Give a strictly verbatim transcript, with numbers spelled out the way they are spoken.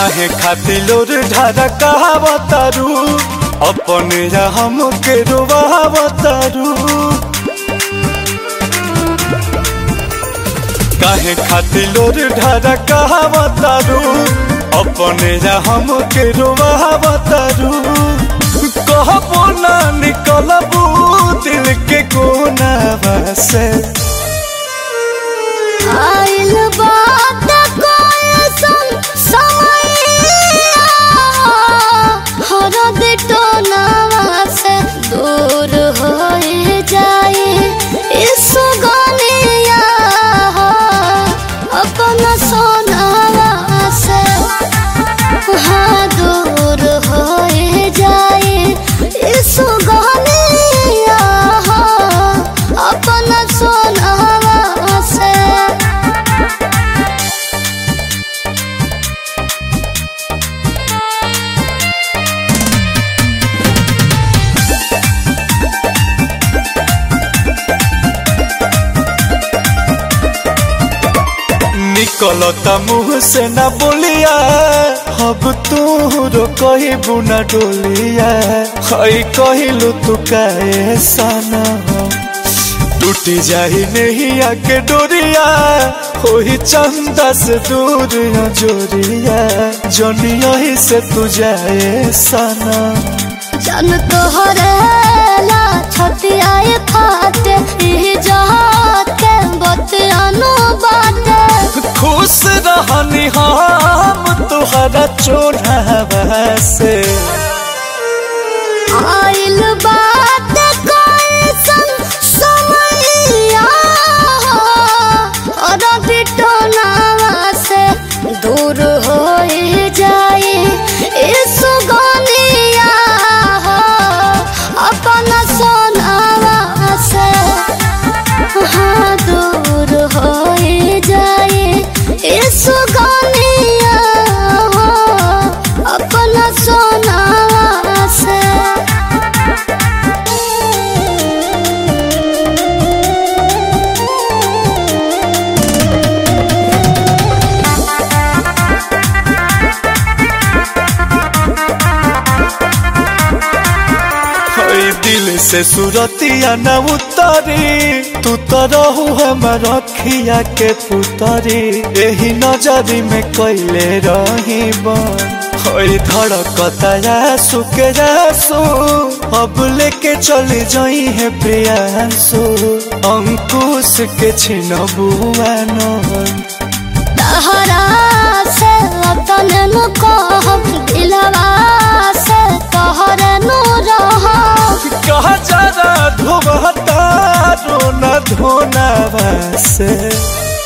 काहे खातिर लोर ढारा कहावतारू अपने या हम के रोवावतारू काहे खातिर लोर ढारा कहावतारू अपने या हम के रोवावतारू कहबो ना निकलबू दिल के कोनावा से आइल बात कोई सन समैया हर दिटो नावा से दूर होए जाए इस गलिया अपना सोनावा से हाँ दूर होए जाए इस गलिया अपना सोनावा से। निकलता मुँह से ना बोलिया अब तू रो कहबू ना डोलिया हई कहलू तू काहे सना टूटी जाही नहीं आके डोरिया होही चंदा से दूर जोरिया जनिया ही से तू जाए सना जन तोहरेला छतियाए फाटे ई जहां के बतियानो बाटे खुश रहनी हम तुहरा चोरावा से आइल बात कोई सन समैया और बिटो नावा से दूर होए जाए इस गलिया अपना सोनावा से हाँ दूर होए जाए इस गलिया अपना सोनावा से। दिल से सुरतिया न उतरी तू तो रहू हमर अखिया के पुतरी एही नजरी में कैले रही बन हई धड़कता आंसू के आंसू अब लेके चली जाई है प्रियांशु अंकुश के छिनबू आनंद तहरा से तने नु कहब दिलवा से तोहरे नु रहब कहा जरा धोबता रोना धोनावा से।